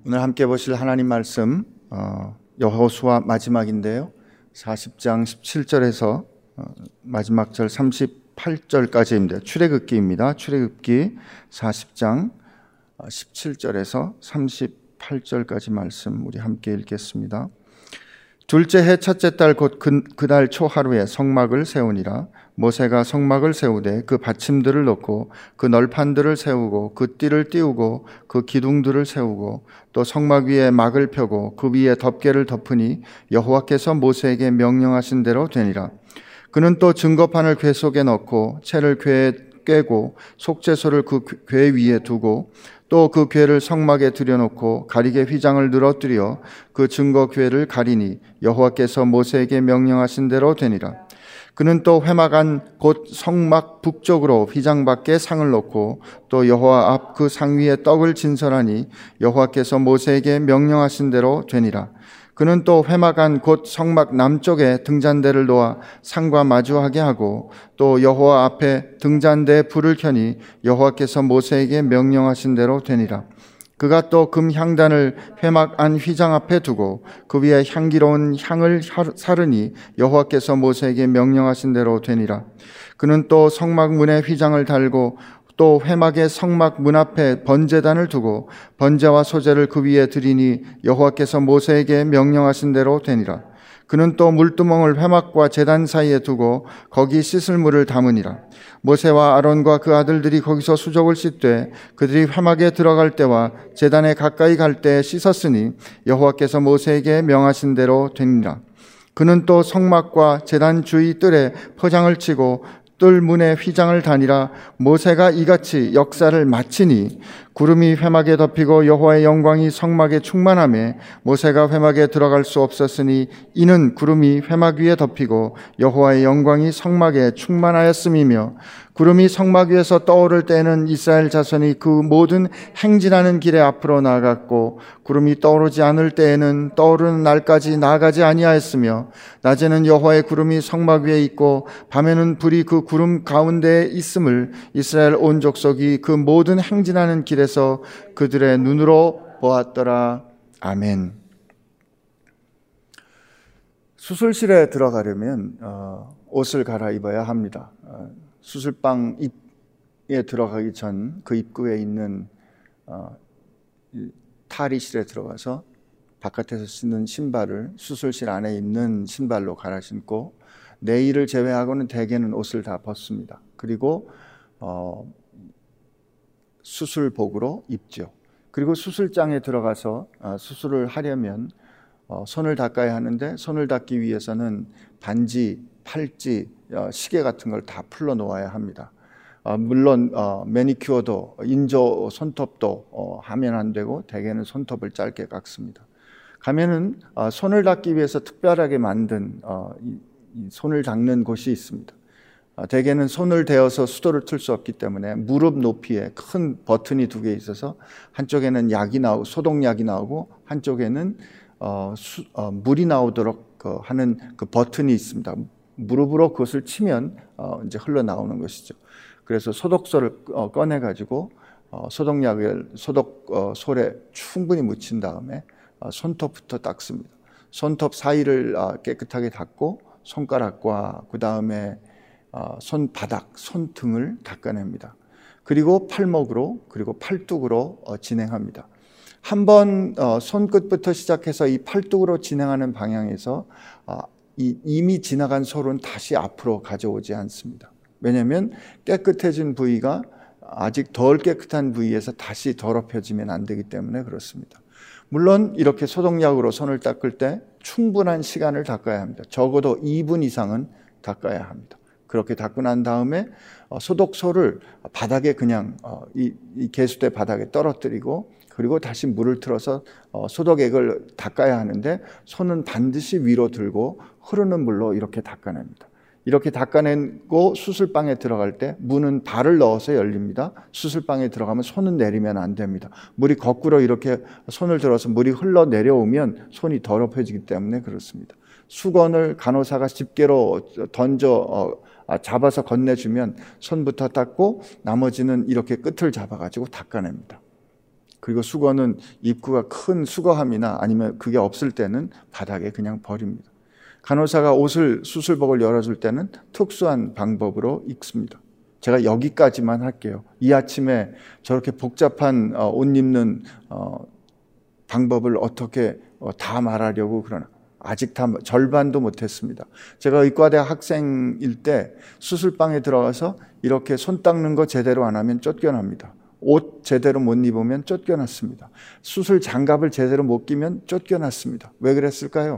오늘 함께 보실 하나님 말씀 여호수아 마지막인데요. 40장 17절에서 마지막 절 38절까지입니다. 출애굽기입니다. 출애굽기 40장 17절에서 38절까지 말씀 우리 함께 읽겠습니다. 둘째 해 첫째 달 곧 그달 초하루에 성막을 세우니라. 모세가 성막을 세우되 그 받침들을 놓고 그 널판들을 세우고 그 띠를 띄우고 그 기둥들을 세우고 또 성막 위에 막을 펴고 그 위에 덮개를 덮으니 여호와께서 모세에게 명령하신 대로 되니라. 그는 또 증거판을 궤 속에 넣고 채를 궤에 꿰고 속죄소를 그 궤 위에 두고 또 그 궤를 성막에 들여놓고 가리개 휘장을 늘어뜨려 그 증거 궤를 가리니 여호와께서 모세에게 명령하신 대로 되니라. 그는 또 회막 안 곧 성막 북쪽으로 휘장 밖에 상을 놓고 또 여호와 앞 그 상 위에 떡을 진설하니 여호와께서 모세에게 명령하신 대로 되니라. 그는 또 회막 안 곧 성막 남쪽에 등잔대를 놓아 상과 마주하게 하고 또 여호와 앞에 등잔대에 불을 켜니 여호와께서 모세에게 명령하신 대로 되니라. 그가 또 금 향단을 회막 안 휘장 앞에 두고 그 위에 향기로운 향을 사르니 여호와께서 모세에게 명령하신 대로 되니라. 그는 또 성막 문에 휘장을 달고 또 회막의 성막 문 앞에 번제단을 두고 번제와 소제를 그 위에 드리니 여호와께서 모세에게 명령하신 대로 되니라. 그는 또 물두멍을 회막과 제단 사이에 두고 거기 씻을 물을 담으니라. 모세와 아론과 그 아들들이 거기서 수족을 씻되 그들이 회막에 들어갈 때와 제단에 가까이 갈 때 씻었으니 여호와께서 모세에게 명하신 대로 되니라. 그는 또 성막과 제단 주위 뜰에 포장을 치고 뜰 문에 휘장을 다니라. 모세가 이같이 역사를 마치니 구름이 회막에 덮이고 여호와의 영광이 성막에 충만하며 모세가 회막에 들어갈 수 없었으니 이는 구름이 회막 위에 덮이고 여호와의 영광이 성막에 충만하였음이며 구름이 성막 위에서 떠오를 때에는 이스라엘 자손이 그 모든 행진하는 길에 앞으로 나아갔고 구름이 떠오르지 않을 때에는 떠오르는 날까지 나아가지 아니하였으며 낮에는 여호와의 구름이 성막 위에 있고 밤에는 불이 그 구름 가운데에 있음을 이스라엘 온 족속이 그 모든 행진하는 길에서 그들의 눈으로 보았더라. 아멘. 수술실에 들어가려면 옷을 갈아입어야 합니다. 수술방에 들어가기 전 그 입구에 있는 탈의실에 들어가서 바깥에서 신는 신발을 수술실 안에 있는 신발로 갈아 신고 내일을 제외하고는 대개는 옷을 다 벗습니다. 그리고 수술복으로 입죠. 그리고 수술장에 들어가서 수술을 하려면 손을 닦아야 하는데 손을 닦기 위해서는 반지, 팔찌, 시계 같은 걸 다 풀러 놓아야 합니다. 물론 매니큐어도 인조 손톱도 하면 안 되고 대개는 손톱을 짧게 깎습니다. 가면은 손을 닦기 위해서 특별하게 만든 이 손을 닦는 곳이 있습니다. 대개는 손을 대어서 수도를 틀 수 없기 때문에 무릎 높이에 큰 버튼이 두 개 있어서 한쪽에는 약이 나오고 소독약이 나오고 한쪽에는 물이 나오도록 하는 그 버튼이 있습니다. 무릎으로 그것을 치면 이제 흘러나오는 것이죠. 그래서 소독소를 꺼내 가지고 소독약을 소독솔에 충분히 묻힌 다음에 손톱부터 닦습니다. 손톱 사이를 깨끗하게 닦고 손가락과 그 다음에 손바닥, 손등을 닦아냅니다. 그리고 팔목으로 그리고 팔뚝으로 진행합니다. 한번 손끝부터 시작해서 이 팔뚝으로 진행하는 방향에서 이미 지나간 솔은 다시 앞으로 가져오지 않습니다. 왜냐하면 깨끗해진 부위가 아직 덜 깨끗한 부위에서 다시 더럽혀지면 안 되기 때문에 그렇습니다. 물론 이렇게 소독약으로 손을 닦을 때 충분한 시간을 닦아야 합니다. 적어도 2분 이상은 닦아야 합니다. 그렇게 닦고 난 다음에 소독소를 바닥에 그냥 이 개수대 바닥에 떨어뜨리고 그리고 다시 물을 틀어서 소독액을 닦아야 하는데 손은 반드시 위로 들고 흐르는 물로 이렇게 닦아냅니다. 이렇게 닦아내고 수술방에 들어갈 때 문은 발을 넣어서 열립니다. 수술방에 들어가면 손은 내리면 안 됩니다. 물이 거꾸로 이렇게 손을 들어서 물이 흘러 내려오면 손이 더럽혀지기 때문에 그렇습니다. 수건을 간호사가 집게로 던져 잡아서 건네주면 손부터 닦고 나머지는 이렇게 끝을 잡아가지고 닦아냅니다. 그리고 수건은 입구가 큰 수거함이나 아니면 그게 없을 때는 바닥에 그냥 버립니다. 간호사가 수술복을 열어줄 때는 특수한 방법으로 입습니다. 제가 여기까지만 할게요. 이 아침에 저렇게 복잡한 옷 입는 방법을 어떻게 다 말하려고 그러나 아직 다 절반도 못했습니다. 제가 의과대 학생일 때 수술방에 들어가서 이렇게 손 닦는 거 제대로 안 하면 쫓겨납니다. 옷 제대로 못 입으면 쫓겨났습니다. 수술 장갑을 제대로 못 끼면 쫓겨났습니다. 왜 그랬을까요?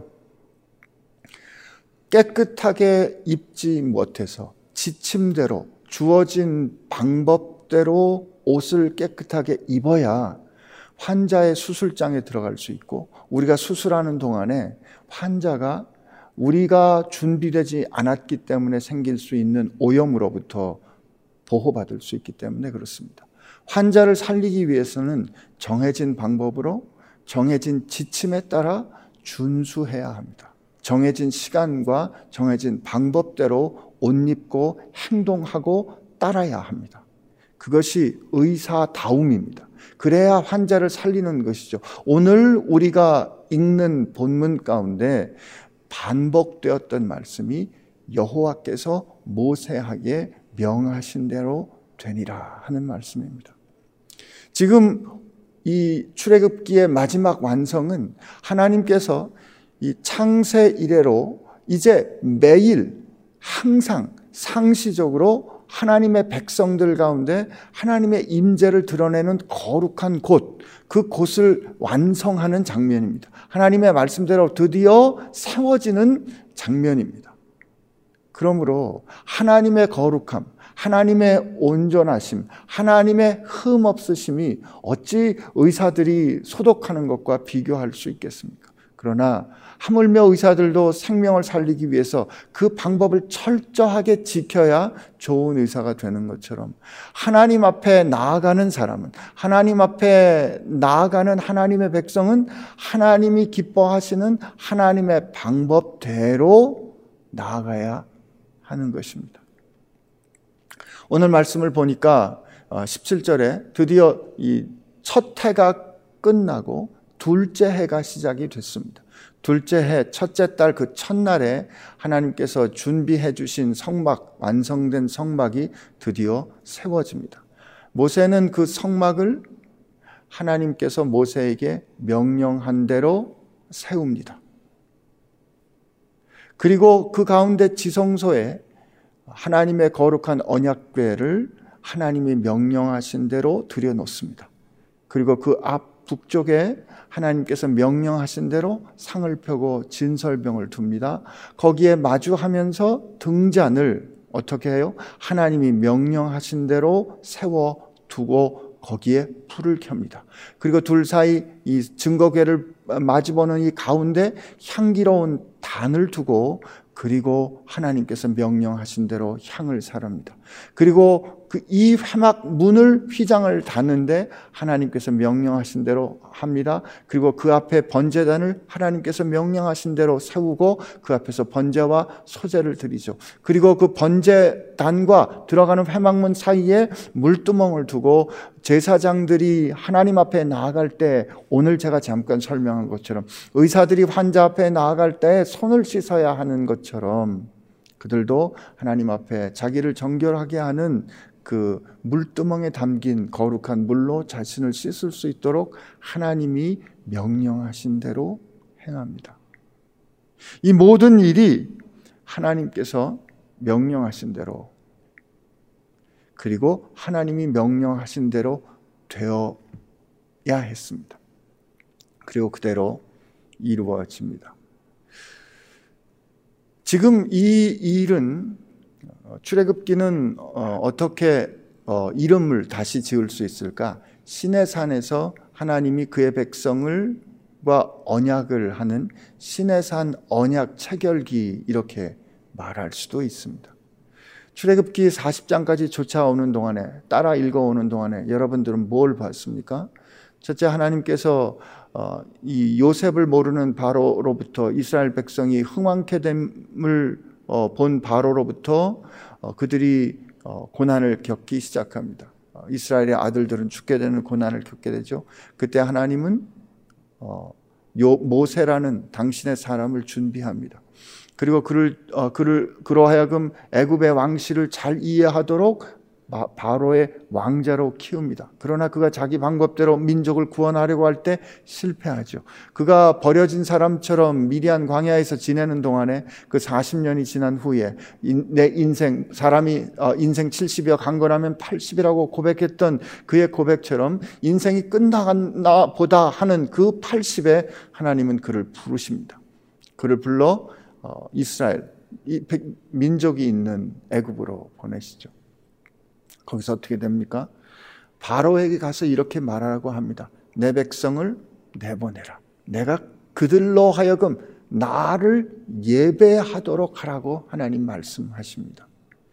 깨끗하게 입지 못해서 지침대로 주어진 방법대로 옷을 깨끗하게 입어야 환자의 수술장에 들어갈 수 있고, 우리가 수술하는 동안에 환자가 우리가 준비되지 않았기 때문에 생길 수 있는 오염으로부터 보호받을 수 있기 때문에 그렇습니다. 환자를 살리기 위해서는 정해진 방법으로 정해진 지침에 따라 준수해야 합니다. 정해진 시간과 정해진 방법대로 옷 입고 행동하고 따라야 합니다. 그것이 의사다움입니다. 그래야 환자를 살리는 것이죠. 오늘 우리가 읽는 본문 가운데 반복되었던 말씀이 여호와께서 모세에게 명하신 대로 되니라 하는 말씀입니다. 지금 이 출애굽기의 마지막 완성은 하나님께서 이 창세 이래로 이제 매일 항상 상시적으로 하나님의 백성들 가운데 하나님의 임재를 드러내는 거룩한 곳, 그 곳을 완성하는 장면입니다. 하나님의 말씀대로 드디어 세워지는 장면입니다. 그러므로 하나님의 거룩함, 하나님의 온전하심, 하나님의 흠 없으심이 어찌 의사들이 소독하는 것과 비교할 수 있겠습니까? 그러나 하물며 의사들도 생명을 살리기 위해서 그 방법을 철저하게 지켜야 좋은 의사가 되는 것처럼, 하나님 앞에 나아가는 사람은, 하나님 앞에 나아가는 하나님의 백성은 하나님이 기뻐하시는 하나님의 방법대로 나아가야 하는 것입니다. 오늘 말씀을 보니까 17절에 드디어 이 첫 해가 끝나고 둘째 해가 시작이 됐습니다. 둘째 해 첫째 달 그 첫날에 하나님께서 준비해 주신 성막, 완성된 성막이 드디어 세워집니다. 모세는 그 성막을 하나님께서 모세에게 명령한 대로 세웁니다. 그리고 그 가운데 지성소에 하나님의 거룩한 언약궤를 하나님이 명령하신 대로 들여놓습니다. 그리고 그 앞 북쪽에 하나님께서 명령하신 대로 상을 펴고 진설병을 둡니다. 거기에 마주하면서 등잔을 어떻게 해요? 하나님이 명령하신 대로 세워두고 거기에 불을 켭니다. 그리고 둘 사이 이 증거궤를 마주보는 이 가운데 향기로운 단을 두고, 그리고 하나님께서 명령하신 대로 향을 사릅니다. 그리고 이 회막 문을 휘장을 닫는데 하나님께서 명령하신 대로 합니다. 그리고 그 앞에 번제단을 하나님께서 명령하신 대로 세우고 그 앞에서 번제와 소제를 드리죠. 그리고 그 번제단과 들어가는 회막문 사이에 물두멍을 두고 제사장들이 하나님 앞에 나아갈 때, 오늘 제가 잠깐 설명한 것처럼 의사들이 환자 앞에 나아갈 때 손을 씻어야 하는 것처럼 그들도 하나님 앞에 자기를 정결하게 하는 그 물두멍에 담긴 거룩한 물로 자신을 씻을 수 있도록 하나님이 명령하신 대로 행합니다. 이 모든 일이 하나님께서 명령하신 대로, 그리고 하나님이 명령하신 대로 되어야 했습니다. 그리고 그대로 이루어집니다. 지금 이 일은, 출애굽기는 어떻게 이름을 다시 지을 수 있을까? 시내산에서 하나님이 그의 백성을과 언약을 하는 시내산 언약 체결기, 이렇게 말할 수도 있습니다. 출애굽기 40장까지 쫓아오는 동안에, 따라 읽어오는 동안에 여러분들은 뭘 봤습니까? 첫째, 하나님께서 이 요셉을 모르는 바로로부터, 이스라엘 백성이 흥왕케 됨을 본 바로로부터 그들이 고난을 겪기 시작합니다. 이스라엘의 아들들은 죽게 되는 고난을 겪게 되죠. 그때 하나님은 모세라는 당신의 사람을 준비합니다. 그리고 그로 하여금 애굽의 왕실을 잘 이해하도록 바로의 왕자로 키웁니다. 그러나 그가 자기 방법대로 민족을 구원하려고 할 때 실패하죠. 그가 버려진 사람처럼 미디안 광야에서 지내는 동안에 그 40년이 지난 후에 사람이 인생 70이여 간 거라면 80이라고 고백했던 그의 고백처럼 인생이 끝나갔나 보다 하는 그 80에 하나님은 그를 부르십니다. 그를 불러 이스라엘, 민족이 있는 애굽으로 보내시죠. 거기서 어떻게 됩니까? 바로에게 가서 이렇게 말하라고 합니다. 내 백성을 내보내라. 내가 그들로 하여금 나를 예배하도록 하라고 하나님 말씀하십니다.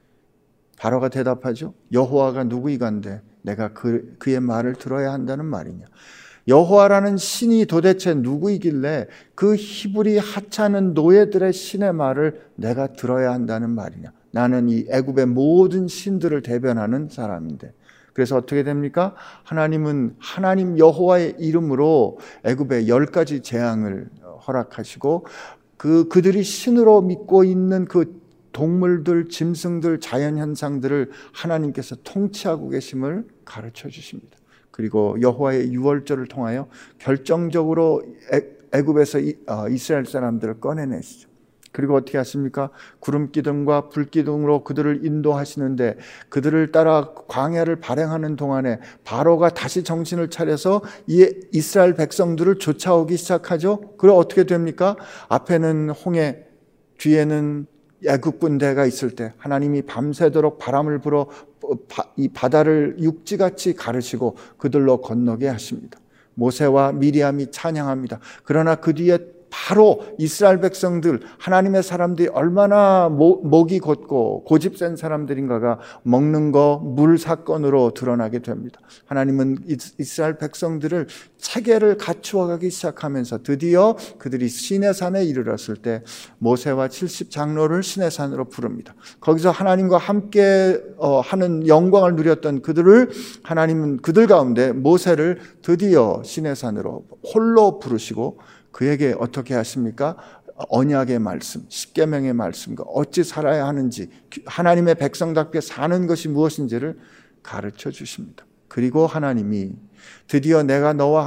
바로가 대답하죠. 여호와가 누구이간데 내가 그의 말을 들어야 한다는 말이냐. 여호와라는 신이 도대체 누구이길래 그 히브리 하찮은 노예들의 신의 말을 내가 들어야 한다는 말이냐. 나는 이 애굽의 모든 신들을 대변하는 사람인데. 그래서 어떻게 됩니까? 하나님은 하나님 여호와의 이름으로 애굽에 10가지 재앙을 허락하시고 그들이 신으로 믿고 있는 그 동물들, 짐승들, 자연현상들을 하나님께서 통치하고 계심을 가르쳐 주십니다. 그리고 여호와의 유월절을 통하여 결정적으로 애굽에서 이스라엘 사람들을 꺼내내시죠. 그리고 어떻게 하십니까? 구름기둥과 불기둥으로 그들을 인도하시는데 그들을 따라 광야를 발행하는 동안에 바로가 다시 정신을 차려서 이 이스라엘 백성들을 쫓아오기 시작하죠. 그리고 어떻게 됩니까? 앞에는 홍해, 뒤에는 애굽 군대가 있을 때 하나님이 밤새도록 바람을 불어 이 바다를 육지같이 가르시고 그들로 건너게 하십니다. 모세와 미리암이 찬양합니다. 그러나 그 뒤에 바로 이스라엘 백성들, 하나님의 사람들이 얼마나 목이 곧고 고집센 사람들인가가 먹는 거, 물 사건으로 드러나게 됩니다. 하나님은 이스라엘 백성들을 체계를 갖추어 가기 시작하면서 드디어 그들이 시내산에 이르렀을 때 모세와 70장로를 시내산으로 부릅니다. 거기서 하나님과 함께 하는 영광을 누렸던 그들을 하나님은 그들 가운데 모세를 드디어 시내산으로 홀로 부르시고 그에게 어떻게 하십니까? 언약의 말씀, 십계명의 말씀과 어찌 살아야 하는지, 하나님의 백성답게 사는 것이 무엇인지를 가르쳐 주십니다. 그리고 하나님이 드디어 내가 너희와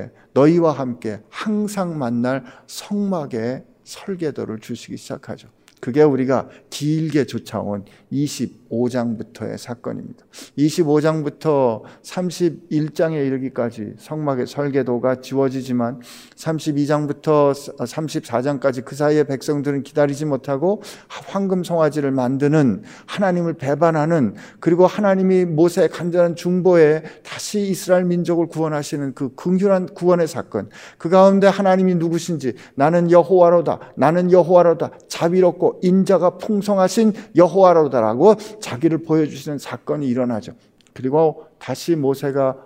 함께 항상 만날 성막의 설계도를 주시기 시작하죠. 그게 우리가 길게 쫓아온 25장부터의 사건입니다. 25장부터 31장에 이르기까지 성막의 설계도가 지워지지만 32장부터 34장까지 그 사이에 백성들은 기다리지 못하고 황금 송아지를 만드는, 하나님을 배반하는, 그리고 하나님이 모세의 간절한 중보에 다시 이스라엘 민족을 구원하시는 그 긍휼한 구원의 사건, 그 가운데 하나님이 누구신지, 나는 여호와로다, 자비롭고 인자가 풍성하신 여호와로다라고 자기를 보여주시는 사건이 일어나죠. 그리고 다시 모세가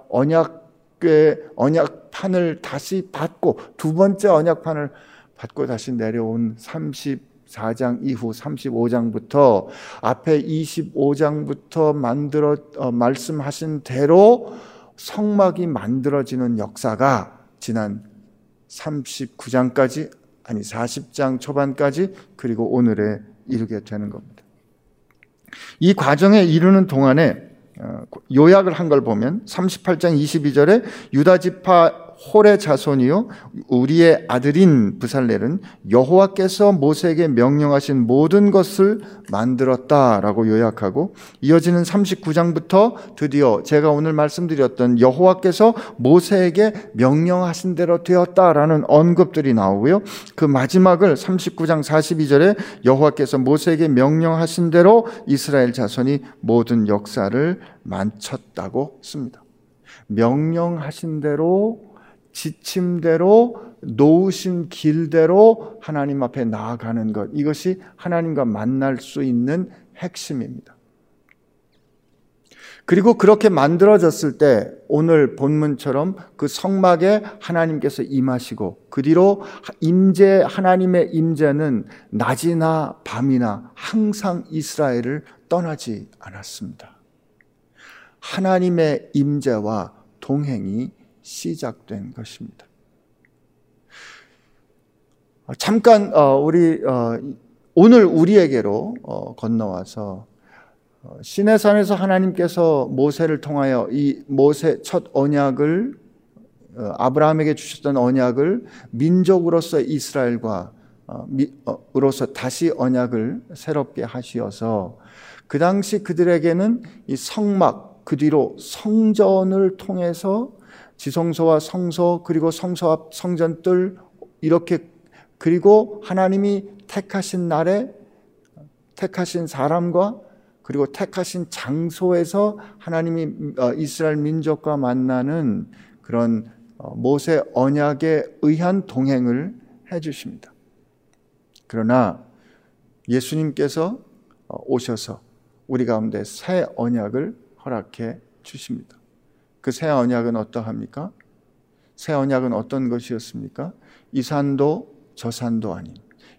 언약판을 다시 받고, 두 번째 언약판을 받고 다시 내려온 34장 이후 35장부터 앞에 25장부터 말씀하신 대로 성막이 만들어지는 역사가 지난 39장까지, 아니 40장 초반까지, 그리고 오늘에 이르게 되는 겁니다. 이 과정에 이르는 동안에 요약을 한 걸 보면 38장 22절에 유다 지파 홀의 자손이요 우리의 아들인 브살렐은 여호와께서 모세에게 명령하신 모든 것을 만들었다라고 요약하고, 이어지는 39장부터 드디어 제가 오늘 말씀드렸던 여호와께서 모세에게 명령하신 대로 되었다라는 언급들이 나오고요. 그 마지막을 39장 42절에 여호와께서 모세에게 명령하신 대로 이스라엘 자손이 모든 역사를 마쳤다고 씁니다. 명령하신 대로, 지침대로, 놓으신 길대로 하나님 앞에 나아가는 것, 이것이 하나님과 만날 수 있는 핵심입니다. 그리고 그렇게 만들어졌을 때 오늘 본문처럼 그 성막에 하나님께서 임하시고, 그 뒤로 하나님의 임재는 낮이나 밤이나 항상 이스라엘을 떠나지 않았습니다. 하나님의 임재와 동행이 시작된 것입니다. 잠깐 오늘 우리에게로 건너와서 시내산에서 하나님께서 모세를 통하여 이 모세 첫 언약을 아브라함에게 주셨던 언약을 민족으로서 이스라엘과 으로서 다시 언약을 새롭게 하시어서 그 당시 그들에게는 이 성막, 그 뒤로 성전을 통해서 지성소와 성소, 그리고 성소 앞 성전들, 이렇게, 그리고 하나님이 택하신 날에 택하신 사람과 그리고 택하신 장소에서 하나님이 이스라엘 민족과 만나는 그런 모세 언약에 의한 동행을 해 주십니다. 그러나 예수님께서 오셔서 우리 가운데 새 언약을 허락해 주십니다. 그 새 언약은 어떠합니까? 새 언약은 어떤 것이었습니까? 이 산도 저 산도 아닌,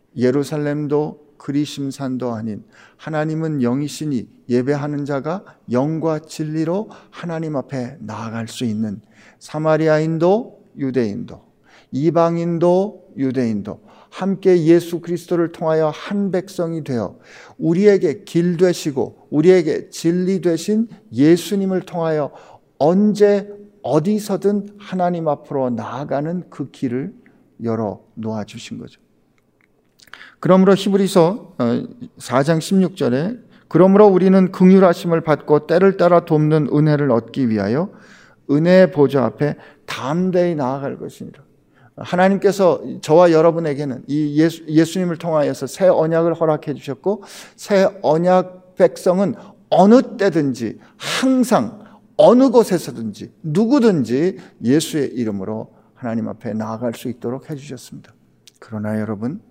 예루살렘도 그리심산도 아닌, 하나님은 영이시니 예배하는 자가 영과 진리로 하나님 앞에 나아갈 수 있는 사마리아인도 유대인도 이방인도 유대인도 함께 예수 그리스도를 통하여 한 백성이 되어 우리에게 길 되시고 우리에게 진리 되신 예수님을 통하여 언제 어디서든 하나님 앞으로 나아가는 그 길을 열어 놓아 주신 거죠. 그러므로 히브리서 4장 16절에 그러므로 우리는 긍휼하심을 받고 때를 따라 돕는 은혜를 얻기 위하여 은혜의 보좌 앞에 담대히 나아갈 것이니라. 하나님께서 저와 여러분에게는 이 예수님을 통하여서 새 언약을 허락해 주셨고, 새 언약 백성은 어느 때든지 항상 어느 곳에서든지 누구든지 예수의 이름으로 하나님 앞에 나아갈 수 있도록 해주셨습니다. 그러나 여러분,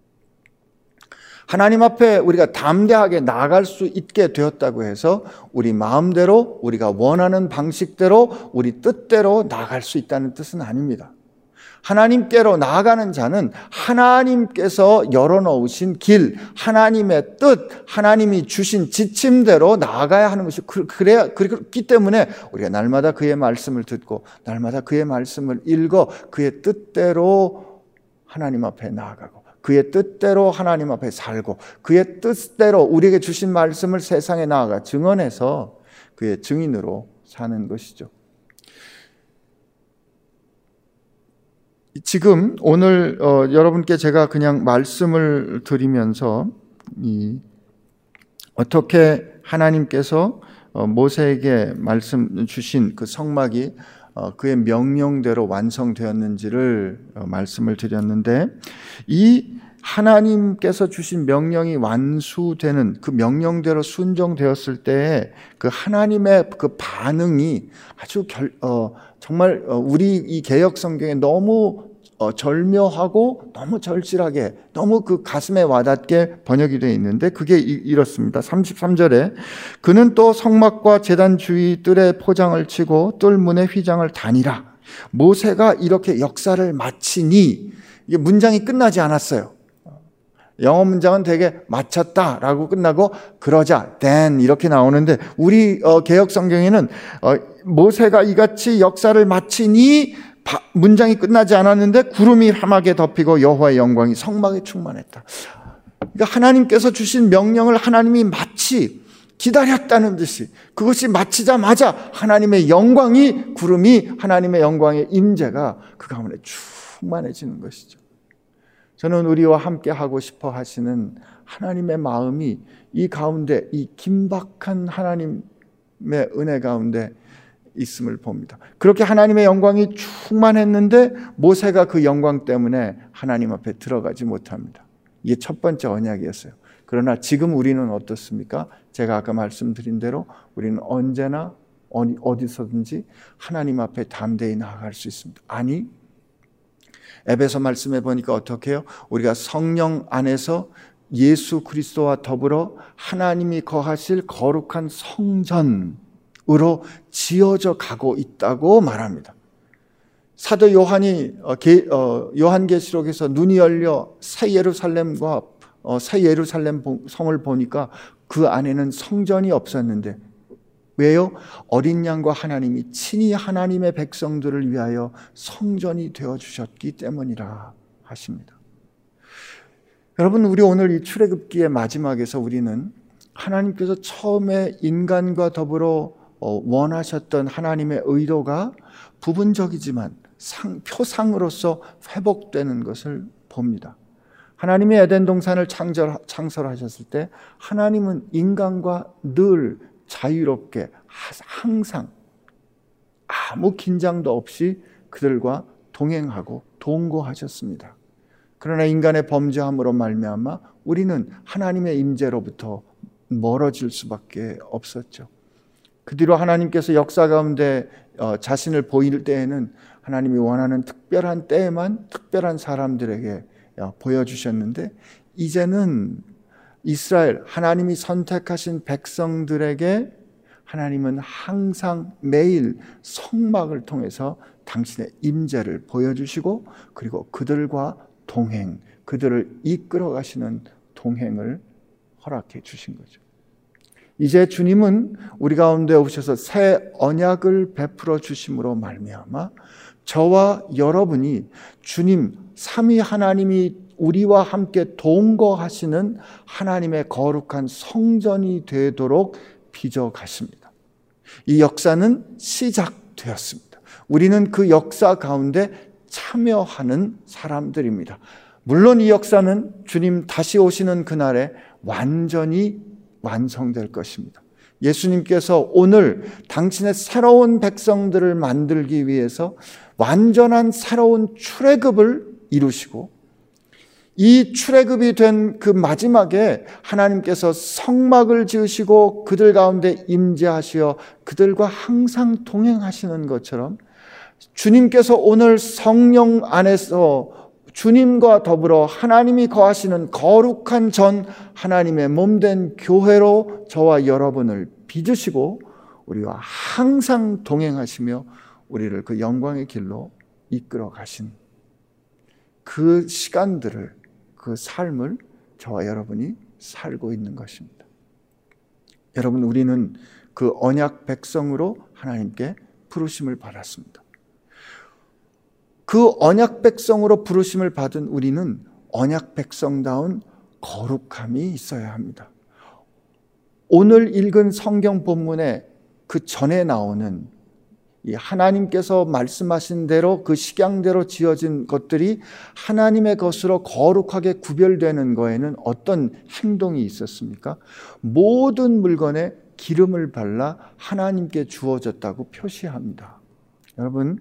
하나님 앞에 우리가 담대하게 나아갈 수 있게 되었다고 해서 우리 마음대로, 우리가 원하는 방식대로, 우리 뜻대로 나아갈 수 있다는 뜻은 아닙니다. 하나님께로 나아가는 자는 하나님께서 열어놓으신 길, 하나님의 뜻, 하나님이 주신 지침대로 나아가야 하는 것이 그렇기 때문에 우리가 날마다 그의 말씀을 듣고 날마다 그의 말씀을 읽어 그의 뜻대로 하나님 앞에 나아가고 그의 뜻대로 하나님 앞에 살고 그의 뜻대로 우리에게 주신 말씀을 세상에 나아가 증언해서 그의 증인으로 사는 것이죠. 지금 오늘 여러분께 제가 그냥 말씀을 드리면서 어떻게 하나님께서 모세에게 말씀 주신 그 성막이 그의 명령대로 완성되었는지를 말씀을 드렸는데, 이 하나님께서 주신 명령이 완수되는 그 명령대로 순종되었을 때 그 하나님의 그 반응이 아주 정말 우리 이 개역 성경에 너무 절묘하고 너무 절실하게 너무 그 가슴에 와닿게 번역이 되어 있는데, 그게 이렇습니다. 33절에 그는 또 성막과 제단 주위 뜰에 포장을 치고 뜰 문에 휘장을 다니라. 모세가 이렇게 역사를 마치니, 이게 문장이 끝나지 않았어요. 영어 문장은 되게 마쳤다라고 끝나고 그러자 then 이렇게 나오는데, 우리 개역 성경에는 모세가 이같이 역사를 마치니 문장이 끝나지 않았는데 구름이 함하게 덮이고 여호와의 영광이 성막에 충만했다. 그러니까 하나님께서 주신 명령을 하나님이 마치 기다렸다는 듯이, 그것이 마치자마자 하나님의 영광이, 구름이, 하나님의 영광의 임재가 그 가운데 충만해지는 것이죠. 저는 우리와 함께 하고 싶어 하시는 하나님의 마음이 이 가운데, 이 긴박한 하나님의 은혜 가운데 있음을 봅니다. 그렇게 하나님의 영광이 충만했는데 모세가 그 영광 때문에 하나님 앞에 들어가지 못합니다. 이게 첫 번째 언약이었어요. 그러나 지금 우리는 어떻습니까? 제가 아까 말씀드린 대로 우리는 언제나 어디서든지 하나님 앞에 담대히 나아갈 수 있습니다. 아니, 에베소 말씀해 보니까 어떻게 해요? 우리가 성령 안에서 예수 그리스도와 더불어 하나님이 거하실 거룩한 성전으로 지어져 가고 있다고 말합니다. 사도 요한이 요한계시록에서 눈이 열려 새 예루살렘 성을 보니까 그 안에는 성전이 없었는데 왜요? 어린 양과 하나님이 친히 하나님의 백성들을 위하여 성전이 되어주셨기 때문이라 하십니다. 여러분, 우리 오늘 이 출애굽기의 마지막에서 우리는 하나님께서 처음에 인간과 더불어 원하셨던 하나님의 의도가 부분적이지만 표상으로서 회복되는 것을 봅니다. 하나님이 에덴 동산을 창설하셨을 때 하나님은 인간과 늘 자유롭게 항상 아무 긴장도 없이 그들과 동행하고 동거하셨습니다. 그러나 인간의 범죄함으로 말미암아 우리는 하나님의 임재로부터 멀어질 수밖에 없었죠. 그 뒤로 하나님께서 역사 가운데 자신을 보일 때에는 하나님이 원하는 특별한 때에만 특별한 사람들에게 보여주셨는데, 이제는 이스라엘, 하나님이 선택하신 백성들에게 하나님은 항상 매일 성막을 통해서 당신의 임재를 보여주시고, 그리고 그들과 동행, 그들을 이끌어 가시는 동행을 허락해 주신 거죠. 이제 주님은 우리 가운데 오셔서 새 언약을 베풀어 주심으로 말미암아 저와 여러분이 주님 삼위 하나님이 우리와 함께 동거하시는 하나님의 거룩한 성전이 되도록 빚어 가십니다. 이 역사는 시작되었습니다. 우리는 그 역사 가운데 참여하는 사람들입니다. 물론 이 역사는 주님 다시 오시는 그날에 완전히 완성될 것입니다. 예수님께서 오늘 당신의 새로운 백성들을 만들기 위해서 완전한 새로운 출애굽을 이루시고, 이 출애굽이 된 그 마지막에 하나님께서 성막을 지으시고 그들 가운데 임재하시어 그들과 항상 동행하시는 것처럼 주님께서 오늘 성령 안에서 주님과 더불어 하나님이 거하시는 거룩한 전 하나님의 몸된 교회로 저와 여러분을 빚으시고 우리와 항상 동행하시며 우리를 그 영광의 길로 이끌어 가신 그 시간들을, 그 삶을 저와 여러분이 살고 있는 것입니다. 여러분, 우리는 그 언약 백성으로 하나님께 부르심을 받았습니다. 그 언약 백성으로 부르심을 받은 우리는 언약 백성다운 거룩함이 있어야 합니다. 오늘 읽은 성경 본문에 그 전에 나오는 이 하나님께서 말씀하신 대로 그 식양대로 지어진 것들이 하나님의 것으로 거룩하게 구별되는 거에는 어떤 행동이 있었습니까? 모든 물건에 기름을 발라 하나님께 주어졌다고 표시합니다. 여러분,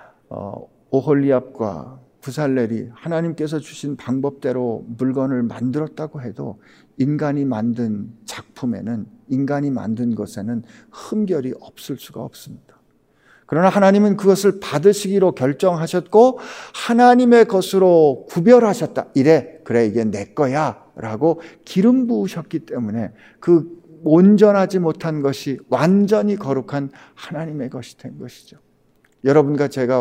오홀리압과 부살렐이 하나님께서 주신 방법대로 물건을 만들었다고 해도 인간이 만든 작품에는, 인간이 만든 것에는 흠결이 없을 수가 없습니다. 그러나 하나님은 그것을 받으시기로 결정하셨고 하나님의 것으로 구별하셨다. 이래, 그래, 이게 내 거야 라고 기름 부으셨기 때문에 그 온전하지 못한 것이 완전히 거룩한 하나님의 것이 된 것이죠. 여러분과 제가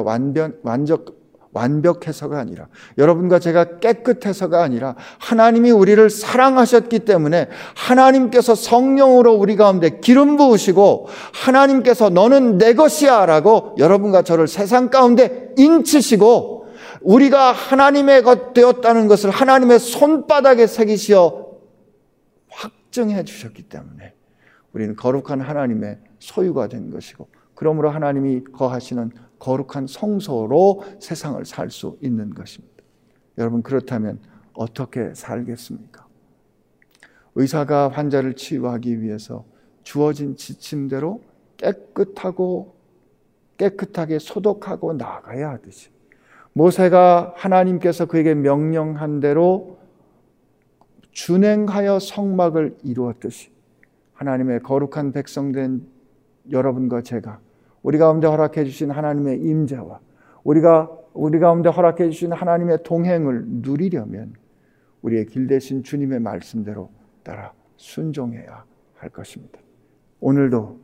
완벽해서가 아니라, 여러분과 제가 깨끗해서가 아니라 하나님이 우리를 사랑하셨기 때문에 하나님께서 성령으로 우리 가운데 기름 부으시고 하나님께서 너는 내 것이야 라고 여러분과 저를 세상 가운데 인치시고 우리가 하나님의 것 되었다는 것을 하나님의 손바닥에 새기시어 확증해 주셨기 때문에 우리는 거룩한 하나님의 소유가 된 것이고, 그러므로 하나님이 거하시는 거룩한 성소로 세상을 살 수 있는 것입니다. 여러분, 그렇다면 어떻게 살겠습니까? 의사가 환자를 치유하기 위해서 주어진 지침대로 깨끗하게 소독하고 나아가야 하듯이, 모세가 하나님께서 그에게 명령한 대로 준행하여 성막을 이루었듯이 하나님의 거룩한 백성된 여러분과 제가 우리 가운데 허락해 주신 하나님의 임재와 우리 가운데 허락해 주신 하나님의 동행을 누리려면 우리의 길 대신 주님의 말씀대로 따라 순종해야 할 것입니다. 오늘도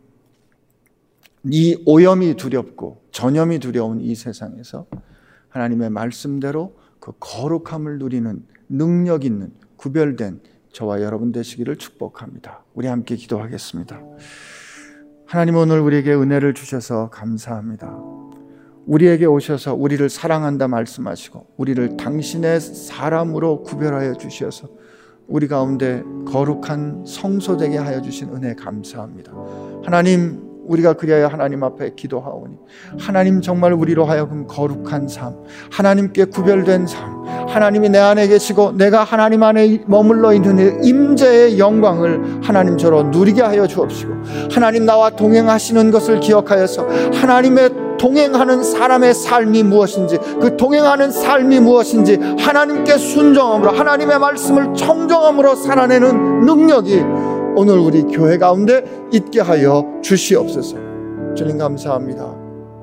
이 오염이 두렵고 전염이 두려운 이 세상에서 하나님의 말씀대로 그 거룩함을 누리는 능력 있는 구별된 저와 여러분 되시기를 축복합니다. 우리 함께 기도하겠습니다. 하나님, 오늘 우리에게 은혜를 주셔서 감사합니다. 우리에게 오셔서 우리를 사랑한다 말씀하시고 우리를 당신의 사람으로 구별하여 주셔서 우리 가운데 거룩한 성소 되게 하여 주신 은혜 감사합니다. 하나님, 우리가 그리하여 하나님 앞에 기도하오니 하나님, 정말 우리로 하여금 거룩한 삶, 하나님께 구별된 삶, 하나님이 내 안에 계시고 내가 하나님 안에 머물러 있는 임재의 영광을 하나님 저로 누리게 하여 주옵시고, 하나님 나와 동행하시는 것을 기억하여서 하나님의 동행하는 사람의 삶이 무엇인지, 그 동행하는 삶이 무엇인지 하나님께 순종함으로, 하나님의 말씀을 청정함으로 살아내는 능력이 오늘 우리 교회 가운데 있게 하여 주시옵소서. 주님 감사합니다.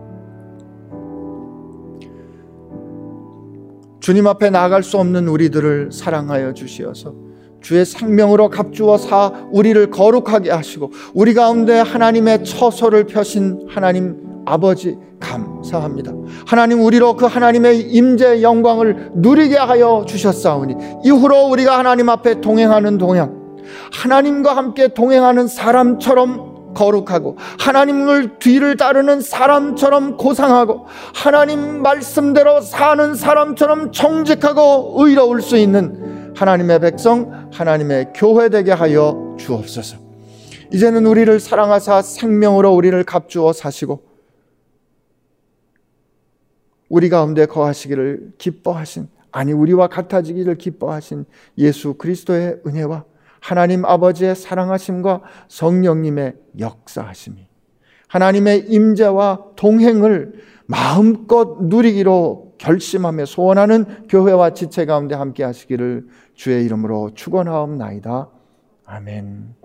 주님 앞에 나아갈 수 없는 우리들을 사랑하여 주시어서 주의 생명으로 값주어 사 우리를 거룩하게 하시고 우리 가운데 하나님의 처소를 펴신 하나님 아버지 감사합니다. 하나님, 우리로 그 하나님의 임재의 영광을 누리게 하여 주셨사오니 이후로 우리가 하나님 앞에 동행하는 동행, 하나님과 함께 동행하는 사람처럼 거룩하고 하나님을 뒤를 따르는 사람처럼 고상하고 하나님 말씀대로 사는 사람처럼 정직하고 의로울 수 있는 하나님의 백성, 하나님의 교회 되게 하여 주옵소서. 이제는 우리를 사랑하사 생명으로 우리를 값주어 사시고 우리 가운데 거하시기를 기뻐하신, 아니 우리와 같아지기를 기뻐하신 예수 그리스도의 은혜와 하나님 아버지의 사랑하심과 성령님의 역사하심이 하나님의 임재와 동행을 마음껏 누리기로 결심하며 소원하는 교회와 지체 가운데 함께 하시기를 주의 이름으로 축원하옵나이다. 아멘.